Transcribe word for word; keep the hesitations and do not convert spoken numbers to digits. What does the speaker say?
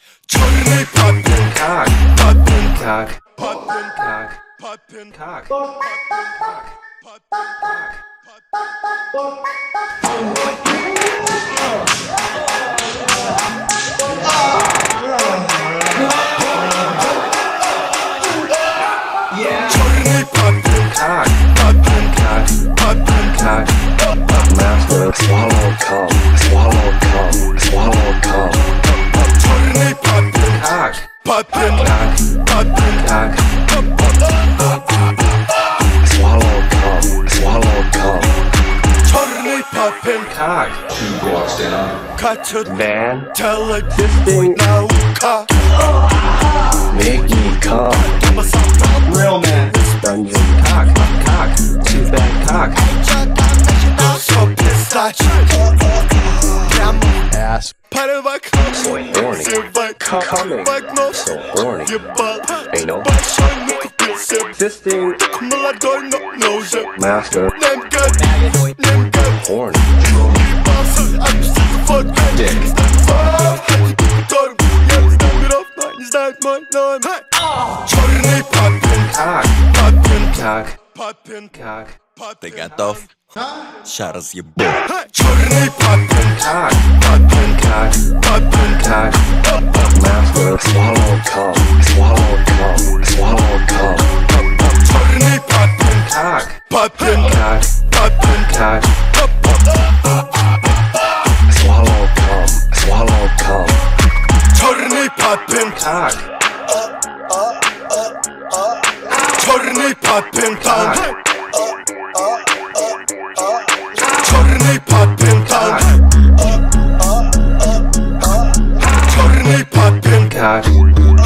Czarny papien kak, papien kak, papien kak, papien kak, Czarny papien kak, papien kak, papien kak. Master, swallow cum, swallow cum, swallow cum. Czarny papien kak, papien kak, papien kak. Swallow cum, swallow cum. Czarny papien kak. He walks down. Kaçır Man, teledysk nauka. make me cum. Real man. Dungeon, Kak, kak, too bad kak. Sobie stać. ass, Parę bak, so horny. zjebaj, Coming, bak nos. so horny. Jebal, Ain't no pasiony, piesem. this thing, Mladoj no noże. master, Nem gad, nem gad. horny. Basy, a wszyscy fotkę. Dick. Czarny papien kak, papien kak, papien kak. Ты готов? Сейчас разъебу. Czarny papien kak, papien kak, papien kak. Master, swallow cum, swallow cum, swallow cum. Czarny papien kak, papien kak, papien kak. Swallow cum, swallow cum. Czarny papien kak. Czarny papien kak. Czarny papien kak. Czarny papien kak.